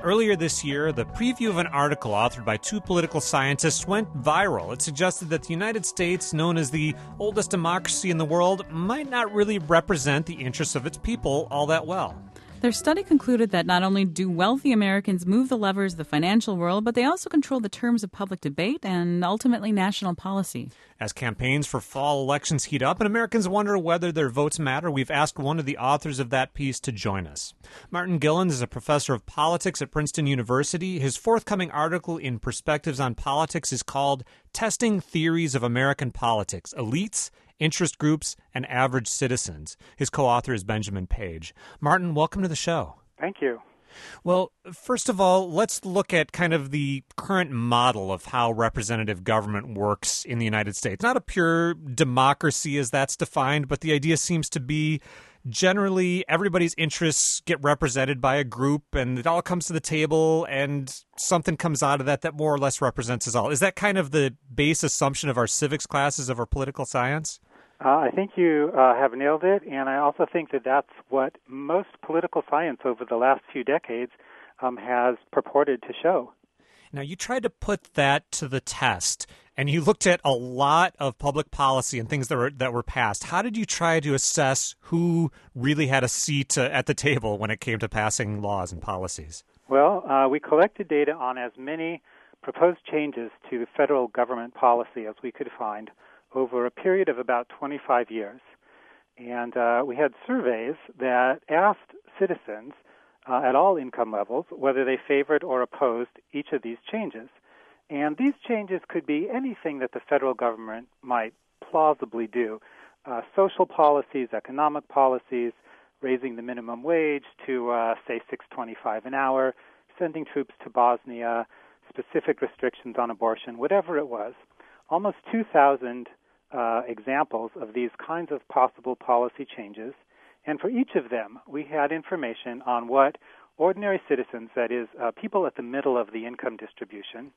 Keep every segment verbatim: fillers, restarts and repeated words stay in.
Earlier this year, the preview of an article authored by two political scientists went viral. It suggested that the United States, known as the oldest democracy in the world, might not really represent the interests of its people all that well. Their study concluded that not only do wealthy Americans move the levers of the financial world, but they also control the terms of public debate and ultimately national policy. As campaigns for fall elections heat up and Americans wonder whether their votes matter, we've asked one of the authors of that piece to join us. Martin Gilens is a professor of politics at Princeton University. His forthcoming article in Perspectives on Politics is called Testing Theories of American Politics: Elites, Interest Groups, and Average Citizens. His co-author is Benjamin Page. Martin, welcome to the show. Thank you. Well, first of all, let's look at kind of the current model of how representative government works in the United States. Not a pure democracy as that's defined, but the idea seems to be generally everybody's interests get represented by a group and it all comes to the table and something comes out of that that more or less represents us all. Is that kind of the base assumption of our civics classes, of our political science? Uh, I think you uh, have nailed it, and I also think that that's what most political science over the last few decades um, has purported to show. Now, you tried to put that to the test, and you looked at a lot of public policy and things that were that were passed. How did you try to assess who really had a seat uh, at the table when it came to passing laws and policies? Well, uh, we collected data on as many proposed changes to federal government policy as we could find over a period of about twenty-five years. And uh, we had surveys that asked citizens uh, at all income levels whether they favored or opposed each of these changes. And these changes could be anything that the federal government might plausibly do. Uh, social policies, economic policies, raising the minimum wage to, uh, say, six dollars and twenty-five cents an hour, sending troops to Bosnia, specific restrictions on abortion, whatever it was. Almost two thousand uh, examples of these kinds of possible policy changes. And for each of them, we had information on what ordinary citizens, that is, uh, people at the middle of the income distribution,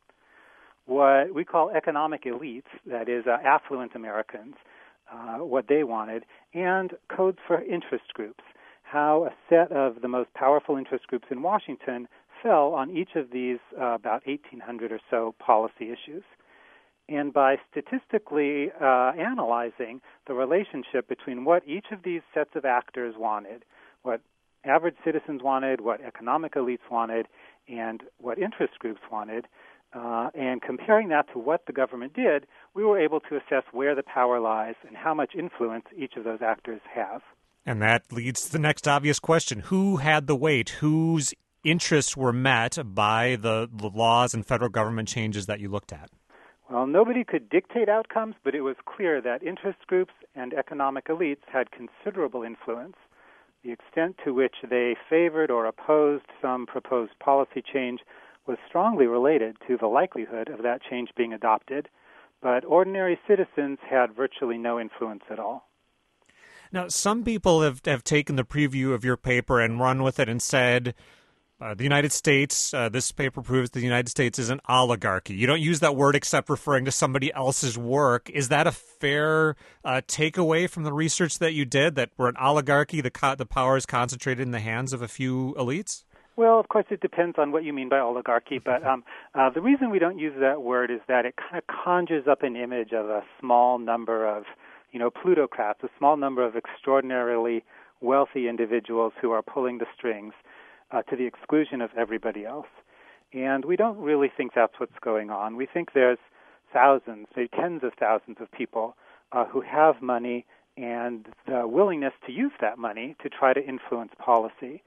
what we call economic elites, that is, uh, affluent Americans, uh, what they wanted, and codes for interest groups, how a set of the most powerful interest groups in Washington fell on each of these uh, about eighteen hundred or so policy issues. And by statistically uh, analyzing the relationship between what each of these sets of actors wanted, what average citizens wanted, what economic elites wanted, and what interest groups wanted, uh, and comparing that to what the government did, we were able to assess where the power lies and how much influence each of those actors have. And that leads to the next obvious question. Who had the weight? Whose interests were met by the, the laws and federal government changes that you looked at? Well, nobody could dictate outcomes, but it was clear that interest groups and economic elites had considerable influence. The extent to which they favored or opposed some proposed policy change was strongly related to the likelihood of that change being adopted, but ordinary citizens had virtually no influence at all. Now, some people have, have taken the preview of your paper and run with it and said, Uh, the United States, uh, this paper proves the United States is an oligarchy. You don't use that word except referring to somebody else's work. Is that a fair uh, takeaway from the research that you did, that we're an oligarchy, the, co- the power is concentrated in the hands of a few elites? Well, of course, it depends on what you mean by oligarchy, but um, uh, the reason we don't use that word is that it kind of conjures up an image of a small number of, you know, plutocrats, a small number of extraordinarily wealthy individuals who are pulling the strings, Uh, to the exclusion of everybody else. And we don't really think that's what's going on. We think there's thousands, maybe tens of thousands of people uh, who have money and the willingness to use that money to try to influence policy.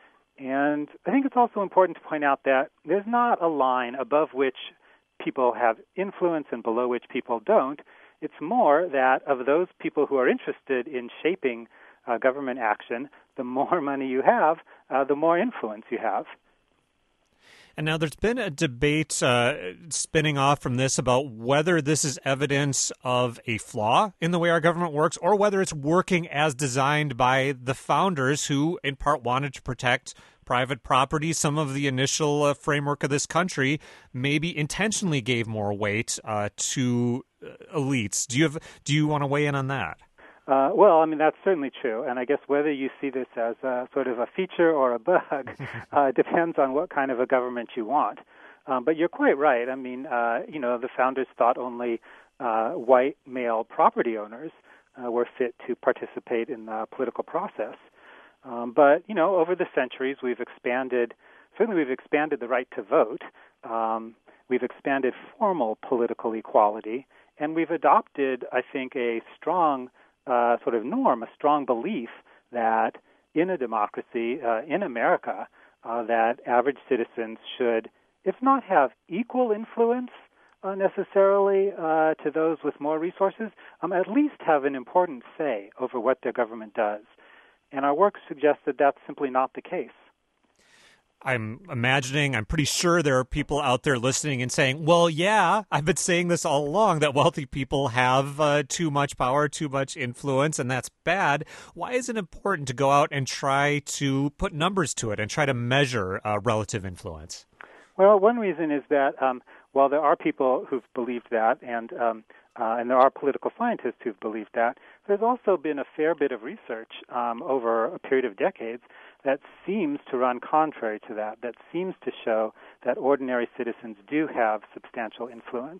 And I think it's also important to point out that there's not a line above which people have influence and below which people don't. It's more that of those people who are interested in shaping uh, government action, the more money you have, uh, the more influence you have. And now there's been a debate uh, spinning off from this about whether this is evidence of a flaw in the way our government works or whether it's working as designed by the founders who, in part, wanted to protect private property. Some of the initial uh, framework of this country maybe intentionally gave more weight uh, to uh, elites. Do you have? Do you want to weigh in on that? Uh, well, I mean, that's certainly true. And I guess whether you see this as a sort of a feature or a bug uh, depends on what kind of a government you want. Um, but you're quite right. I mean, uh, you know, the founders thought only uh, white male property owners uh, were fit to participate in the political process. Um, but, you know, over the centuries, we've expanded, certainly we've expanded the right to vote. Um, we've expanded formal political equality. And we've adopted, I think, a strong uh, sort of norm, a strong belief that in a democracy, uh, in America, uh, that average citizens should, if not have equal influence uh, necessarily uh, to those with more resources, um, at least have an important say over what their government does. And our work suggests that that's simply not the case. I'm imagining, I'm pretty sure there are people out there listening and saying, well, yeah, I've been saying this all along, that wealthy people have uh, too much power, too much influence, and that's bad. Why is it important to go out and try to put numbers to it and try to measure uh, relative influence? Well, one reason is that um, while there are people who've believed that, and um, uh, and there are political scientists who've believed that, there's also been a fair bit of research um, over a period of decades that seems to run contrary to that, that seems to show that ordinary citizens do have substantial influence.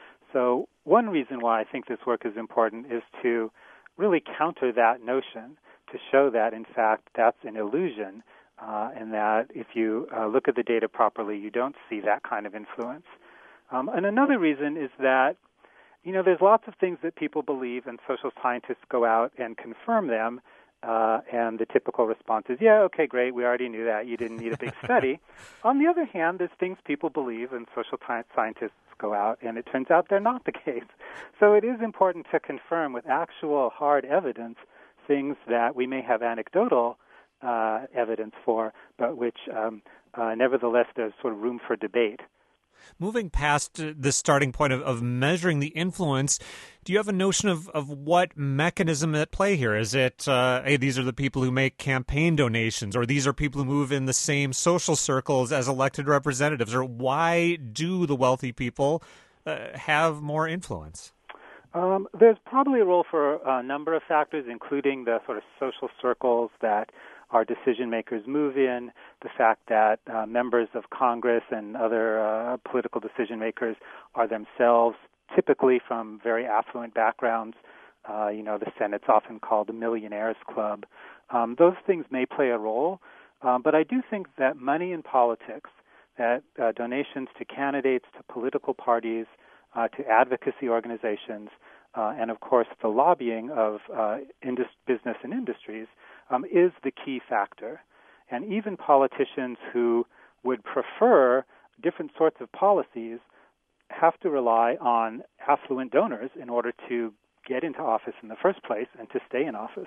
So one reason why I think this work is important is to really counter that notion, to show that, in fact, that's an illusion, uh, and that if you uh, look at the data properly, you don't see that kind of influence. Um, and another reason is that, you know, there's lots of things that people believe, and social scientists go out and confirm them, uh, and the typical response is, yeah, okay, great, we already knew that, you didn't need a big study. On the other hand, there's things people believe, and social scientists go out, and it turns out they're not the case. So it is important to confirm with actual hard evidence things that we may have anecdotal uh, evidence for, but which um, uh, nevertheless there's sort of room for debate. Moving past the starting point of, of measuring the influence, do you have a notion of, of what mechanism at play here? Is it, uh, hey, these are the people who make campaign donations, or these are people who move in the same social circles as elected representatives, or why do the wealthy people uh, have more influence? Um, there's probably a role for a number of factors, including the sort of social circles that our decision makers move in, the fact that uh, members of Congress and other uh, political decision makers are themselves typically from very affluent backgrounds. Uh, you know, the Senate's often called the millionaires club. Um, those things may play a role, um, but I do think that money in politics, that uh, donations to candidates, to political parties, uh, to advocacy organizations, uh, and of course the lobbying of uh, indus- business and industries Um, is the key factor. And even politicians who would prefer different sorts of policies have to rely on affluent donors in order to get into office in the first place and to stay in office.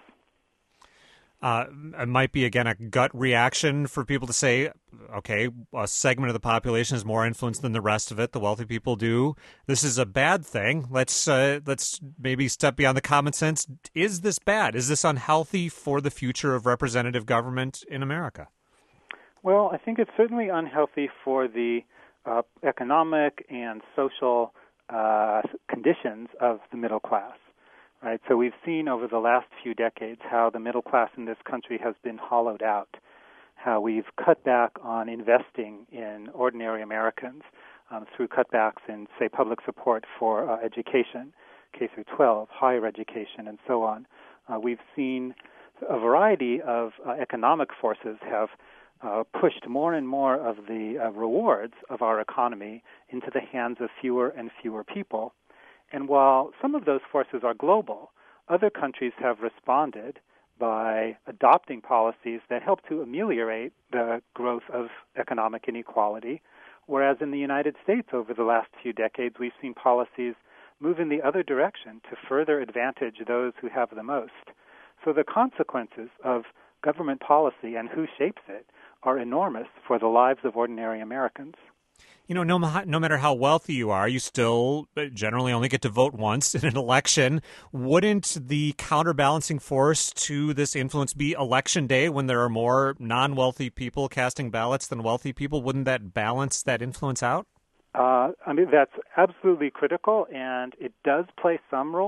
Uh, it might be, again, a gut reaction for people to say, okay, a segment of the population has more influence than the rest of it. The wealthy people do. This is a bad thing. Let's uh, let's maybe step beyond the common sense. Is this bad? Is this unhealthy for the future of representative government in America? Well, I think it's certainly unhealthy for the uh, economic and social uh, conditions of the middle class. Right, so we've seen over the last few decades how the middle class in this country has been hollowed out, how we've cut back on investing in ordinary Americans um, through cutbacks in, say, public support for uh, education, K through twelve, higher education, and so on. Uh, we've seen a variety of uh, economic forces have uh, pushed more and more of the uh, rewards of our economy into the hands of fewer and fewer people. And while some of those forces are global, other countries have responded by adopting policies that help to ameliorate the growth of economic inequality, whereas in the United States over the last few decades we've seen policies move in the other direction to further advantage those who have the most. So the consequences of government policy and who shapes it are enormous for the lives of ordinary Americans. You know, no, no matter how wealthy you are, you still generally only get to vote once in an election. Wouldn't the counterbalancing force to this influence be Election Day when there are more non-wealthy people casting ballots than wealthy people? Wouldn't that balance that influence out? Uh, I mean, that's absolutely critical, and it does play some role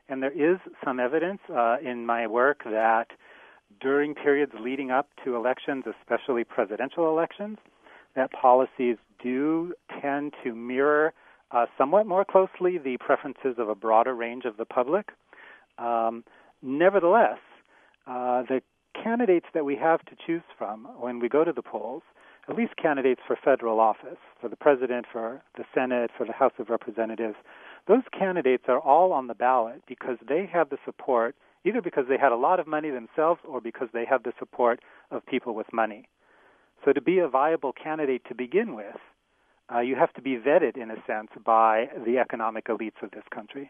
And there is some evidence uh, in my work that during periods leading up to elections, especially presidential elections, that policies do tend to mirror uh, somewhat more closely the preferences of a broader range of the public. Um, nevertheless, uh, the candidates that we have to choose from when we go to the polls, at least candidates for federal office, for the president, for the Senate, for the House of Representatives, those candidates are all on the ballot because they have the support, either because they had a lot of money themselves or because they have the support of people with money. So to be a viable candidate to begin with, uh, you have to be vetted, in a sense, by the economic elites of this country.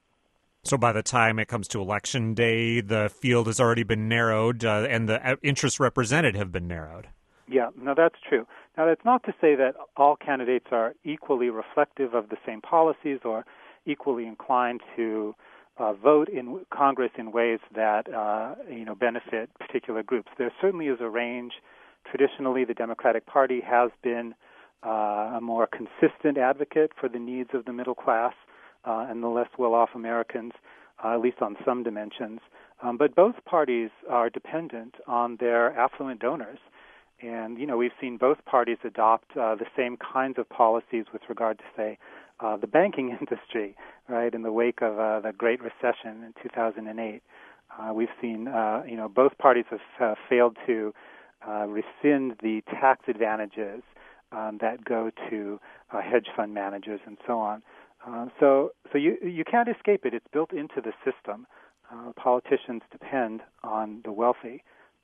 So by the time it comes to election day, the field has already been narrowed uh, and the interests represented have been narrowed. Yeah, no, that's true. Now, that's not to say that all candidates are equally reflective of the same policies or equally inclined to uh, vote in Congress in ways that, uh, you know, benefit particular groups. There certainly is a range. Traditionally, the Democratic Party has been uh, a more consistent advocate for the needs of the middle class uh, and the less well-off Americans, uh, at least on some dimensions. Um, but both parties are dependent on their affluent donors. And, you know, we've seen both parties adopt uh, the same kinds of policies with regard to, say, uh, the banking industry, right, in the wake of uh, the Great Recession in two thousand eight. Uh, we've seen, uh, you know, both parties have uh, failed to uh, rescind the tax advantages um, that go to uh, hedge fund managers and so on. Uh, so so you, you can't escape it. It's built into the system. Uh, politicians depend on the wealthy.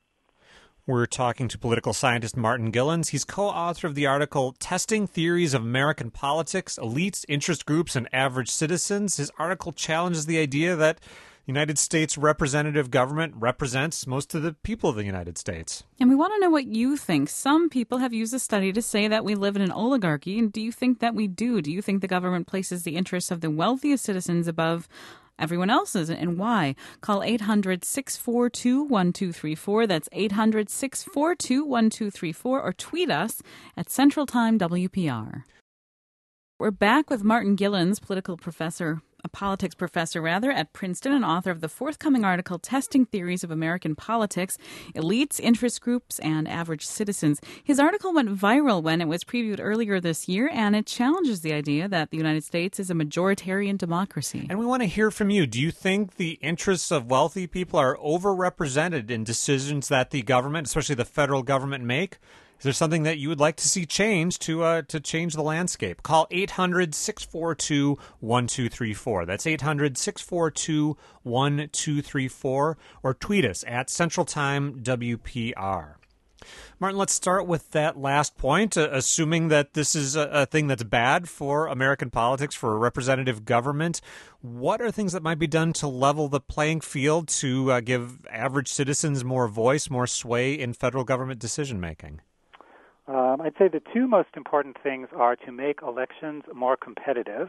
We're talking to political scientist Martin Gilens. He's co-author of the article Testing Theories of American Politics, Elites, Interest Groups, and Average Citizens. His article challenges the idea that the United States representative government represents most of the people of the United States. And we want to know what you think. Some people have used a study to say that we live in an oligarchy. And do you think that we do? Do you think the government places the interests of the wealthiest citizens above everyone else's, and why? Call eight hundred, six four two, one two three four. That's eight hundred, six four two, one two three four, or tweet us at Central Time W P R. We're back with Martin Gilens, political professor, a politics professor rather, at Princeton and author of the forthcoming article Testing Theories of American Politics, Elites, Interest Groups, and Average Citizens. His article went viral when it was previewed earlier this year, and it challenges the idea that the United States is a majoritarian democracy. And we want to hear from you. Do you think the interests of wealthy people are overrepresented in decisions that the government, especially the federal government, make? Is there something that you would like to see change to uh, to change the landscape? Call eight hundred, six four two, one two three four. That's eight hundred, six four two, one two three four, or tweet us at Central Time W P R. Martin, let's start with that last point, uh, assuming that this is a, a thing that's bad for American politics, for a representative government. What are things that might be done to level the playing field, to uh, give average citizens more voice, more sway in federal government decision-making? Um, I'd say the two most important things are to make elections more competitive,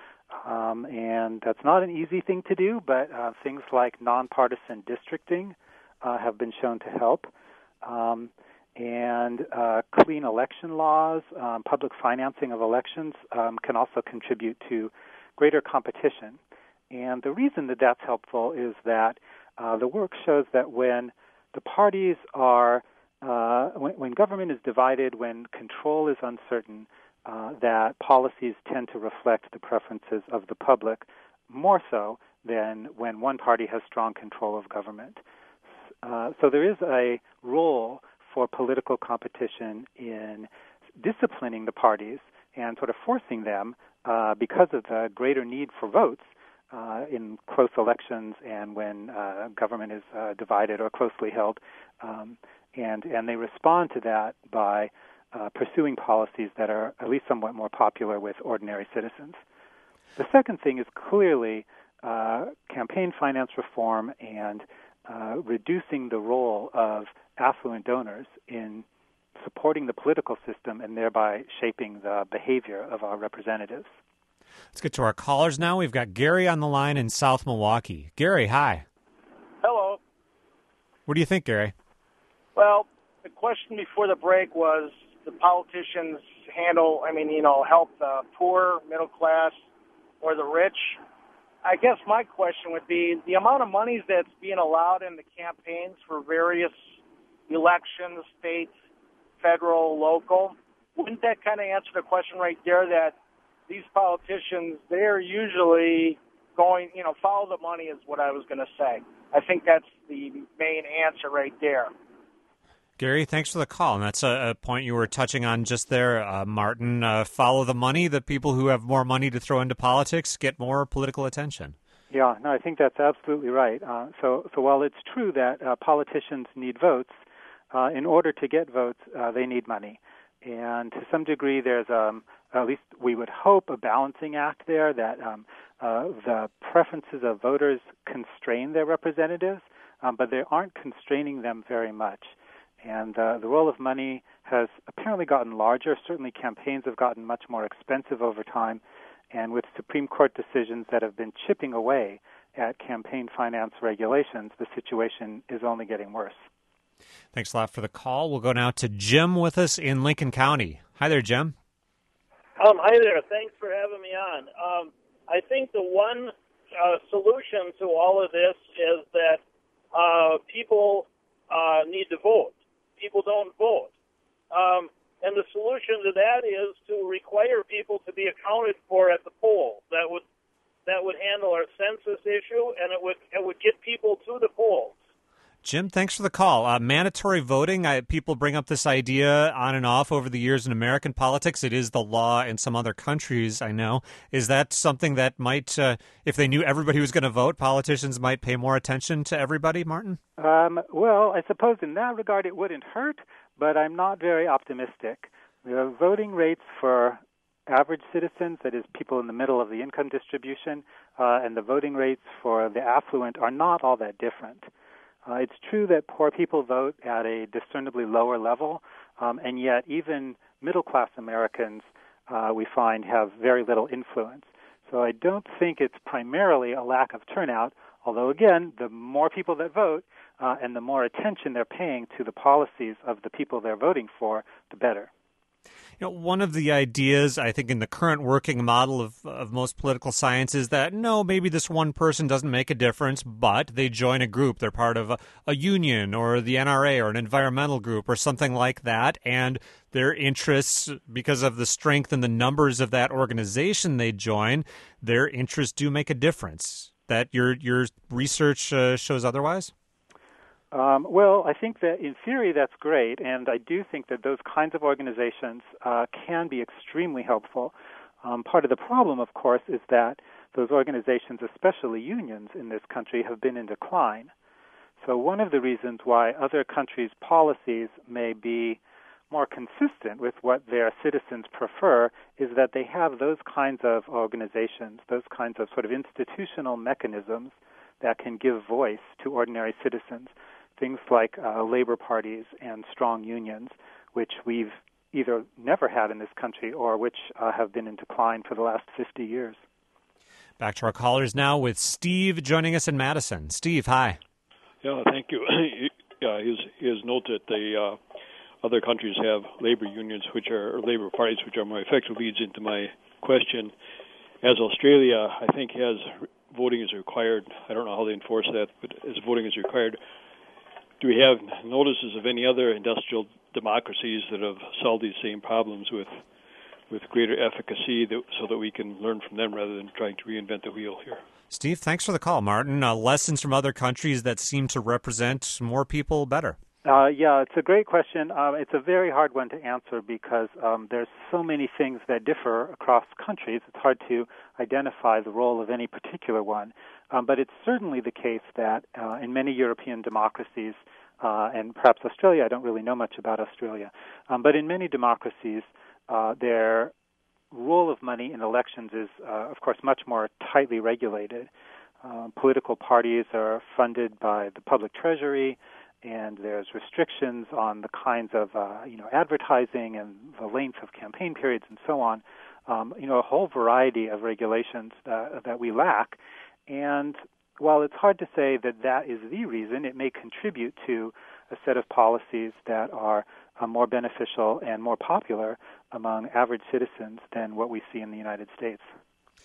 um, and that's not an easy thing to do, but uh, things like nonpartisan districting uh, have been shown to help, um, and uh, clean election laws, um, public financing of elections um, can also contribute to greater competition. And the reason that that's helpful is that uh, the work shows that when the parties are Uh, when, when government is divided, when control is uncertain, uh, that policies tend to reflect the preferences of the public more so than when one party has strong control of government. Uh, so there is a role for political competition in disciplining the parties and sort of forcing them, uh, because of the greater need for votes uh, in close elections and when uh, government is uh, divided or closely held. Um, And, and they respond to that by uh, pursuing policies that are at least somewhat more popular with ordinary citizens. The second thing is clearly uh, campaign finance reform and uh, reducing the role of affluent donors in supporting the political system and thereby shaping the behavior of our representatives. Let's get to our callers now. We've got Gary on the line in South Milwaukee. Gary, hi. Hello. What do you think, Gary? Well, the question before the break was the politicians handle, I mean, you know, help the poor, middle class, or the rich. I guess my question would be the amount of monies that's being allowed in the campaigns for various elections, state, federal, local. Wouldn't that kind of answer the question right there that these politicians, they're usually going, you know, follow the money is what I was going to say. I think that's the main answer right there. Gary, thanks for the call. And that's a, a point you were touching on just there, uh, Martin. Uh, follow the money. The people who have more money to throw into politics get more political attention. Yeah, no, I think that's absolutely right. Uh, so, so while it's true that uh, politicians need votes, uh, in order to get votes, uh, they need money. And to some degree, there's, um, at least we would hope, a balancing act there that um, uh, the preferences of voters constrain their representatives, um, but they aren't constraining them very much. And uh, the role of money has apparently gotten larger. Certainly campaigns have gotten much more expensive over time. And with Supreme Court decisions that have been chipping away at campaign finance regulations, the situation is only getting worse. Thanks a lot for the call. We'll go now to Jim with us in Lincoln County. Hi there, Jim. Um, hi there. Thanks for having me on. Um, I think the one uh, solution to all of this is that uh, people uh, need to vote. People don't vote. Um, and the solution to that is to require people to be accounted for at the poll. That would that would handle our census issue, and it would it would get people to the polls. Jim, thanks for the call. Uh, mandatory voting, I, people bring up this idea on and off over the years in American politics. It is the law in some other countries, I know. Is that something that might, uh, if they knew everybody was going to vote, politicians might pay more attention to everybody, Martin? Um, well, I suppose in that regard it wouldn't hurt, but I'm not very optimistic. The voting rates for average citizens, that is people in the middle of the income distribution, uh, and the voting rates for the affluent are not all that different. Uh, it's true that poor people vote at a discernibly lower level, um, and yet even middle-class Americans, uh, we find, have very little influence. So I don't think it's primarily a lack of turnout, although, again, the more people that vote uh, and the more attention they're paying to the policies of the people they're voting for, the better. You know, one of the ideas, I think, in the current working model of, of most political science is that, no, maybe this one person doesn't make a difference, but they join a group. They're part of a, a union or the N R A or an environmental group or something like that, and their interests, because of the strength and the numbers of that organization they join, their interests do make a difference. That your, your research uh, shows otherwise? Um, well, I think that in theory that's great, and I do think that those kinds of organizations uh, can be extremely helpful. Um, part of the problem, of course, is that those organizations, especially unions in this country, have been in decline. So one of the reasons why other countries' policies may be more consistent with what their citizens prefer is that they have those kinds of organizations, those kinds of sort of institutional mechanisms that can give voice to ordinary citizens. Things like uh, labor parties and strong unions, which we've either never had in this country or which uh, have been in decline for the last fifty years. Back to our callers now with Steve joining us in Madison. Steve, hi. Yeah, thank you. yeah, his his note that the uh, other countries have labor unions, which are or labor parties, which are more effective, leads into my question. As Australia, I think, has voting is required. I don't know how they enforce that, but as voting is required. Do we have notices of any other industrial democracies that have solved these same problems with with greater efficacy that, so that we can learn from them rather than trying to reinvent the wheel here? Steve, thanks for the call. Martin, uh, lessons from other countries that seem to represent more people better. Uh, yeah, it's a great question. Um, it's a very hard one to answer because um, there's so many things that differ across countries. It's hard to identify the role of any particular one. Um, but it's certainly the case that uh, in many European democracies, uh, and perhaps Australia, I don't really know much about Australia, um, but in many democracies, uh, their role of money in elections is, uh, of course, much more tightly regulated. Uh, political parties are funded by the public treasury, and there's restrictions on the kinds of, uh, you know, advertising and the length of campaign periods and so on. Um, you know, a whole variety of regulations uh, that we lack. And while it's hard to say that that is the reason, it may contribute to a set of policies that are uh, more beneficial and more popular among average citizens than what we see in the United States.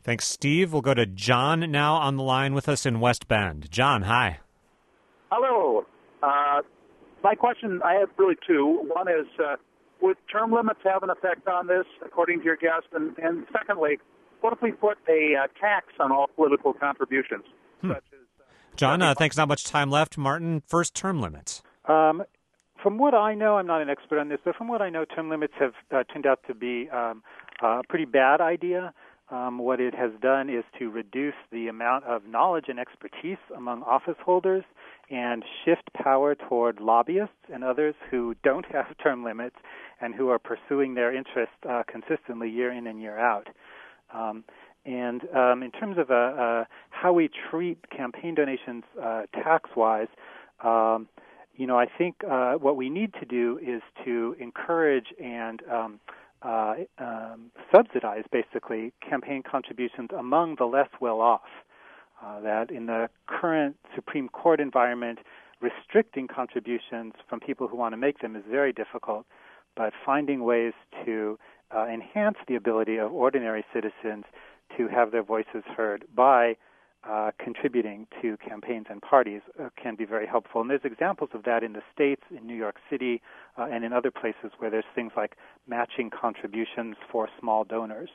Thanks, Steve. We'll go to John now on the line with us in West Bend. John, hi. Hello. Uh, my question, I have really two. One is, uh, would term limits have an effect on this, according to your guest? And, and secondly, what if we put a uh, tax on all political contributions? Hmm. Such as, uh, John, uh, thanks. Not much time left. Martin, first term limits. Um, from what I know, I'm not an expert on this, but from what I know, term limits have uh, turned out to be um, a pretty bad idea. Um, what it has done is to reduce the amount of knowledge and expertise among office holders and shift power toward lobbyists and others who don't have term limits and who are pursuing their interests uh, consistently year in and year out. Um, and um, in terms of uh, uh, how we treat campaign donations uh, tax-wise, um, you know, I think uh, what we need to do is to encourage and um, uh, um, subsidize, basically, campaign contributions among the less well-off. Uh, that in the current Supreme Court environment, restricting contributions from people who want to make them is very difficult, but finding ways to uh, enhance the ability of ordinary citizens to have their voices heard by uh, contributing to campaigns and parties uh, can be very helpful. And there's examples of that in the States, in New York City, uh, and in other places where there's things like matching contributions for small donors.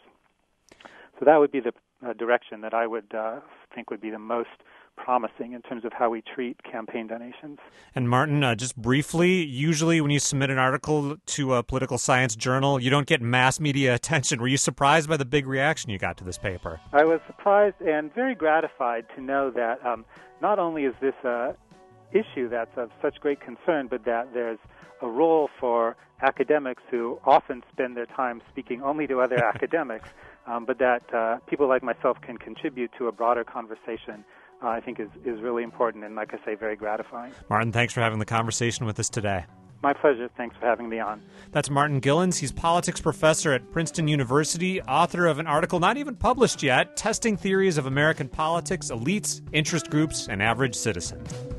So that would be the uh, direction that I would uh, think would be the most promising in terms of how we treat campaign donations. And Martin, uh, just briefly, usually when you submit an article to a political science journal, you don't get mass media attention. Were you surprised by the big reaction you got to this paper? I was surprised and very gratified to know that um, not only is this an issue that's of such great concern, but that there's a role for academics who often spend their time speaking only to other academics, um, but that uh, people like myself can contribute to a broader conversation, uh, I think is, is really important and, like I say, very gratifying. Martin, thanks for having the conversation with us today. My pleasure. Thanks for having me on. That's Martin Gilens. He's politics professor at Princeton University, author of an article not even published yet, Testing Theories of American Politics, Elites, Interest Groups, and Average Citizens.